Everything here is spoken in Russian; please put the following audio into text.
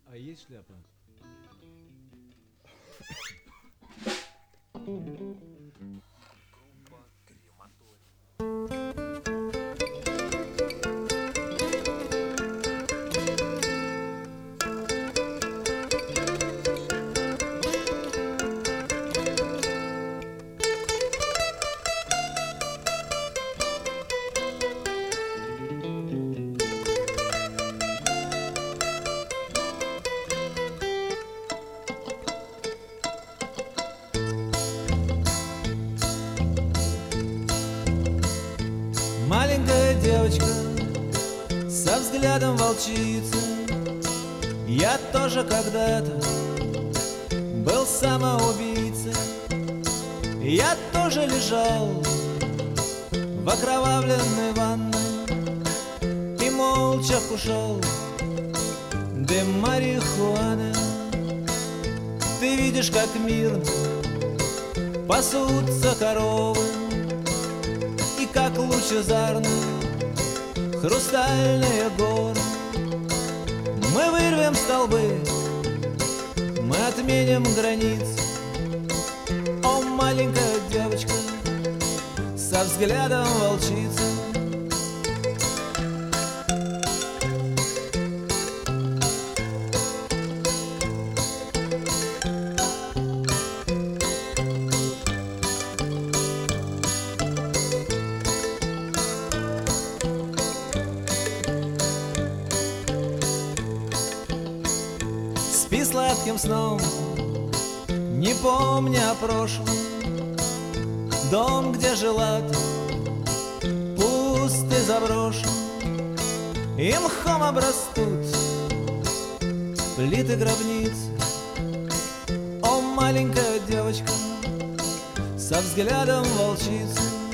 А есть шляпа? Маленькая девочка со взглядом волчицы. Я тоже когда-то был самоубийцей. Я тоже лежал в окровавленной ванной и молча кушал дым марихуаны. Ты видишь, как мирно пасутся коровы, и как лучезарны хрустальные горы. Мы вырвем столбы, мы отменим границы. О, маленькая девочка со взглядом волчицы. Спи сладким сном, не помня о прошлом. Дом, где жила ты, пуст и заброшен, и мхом обрастут плиты гробницы. О, маленькая девочка со взглядом волчицы.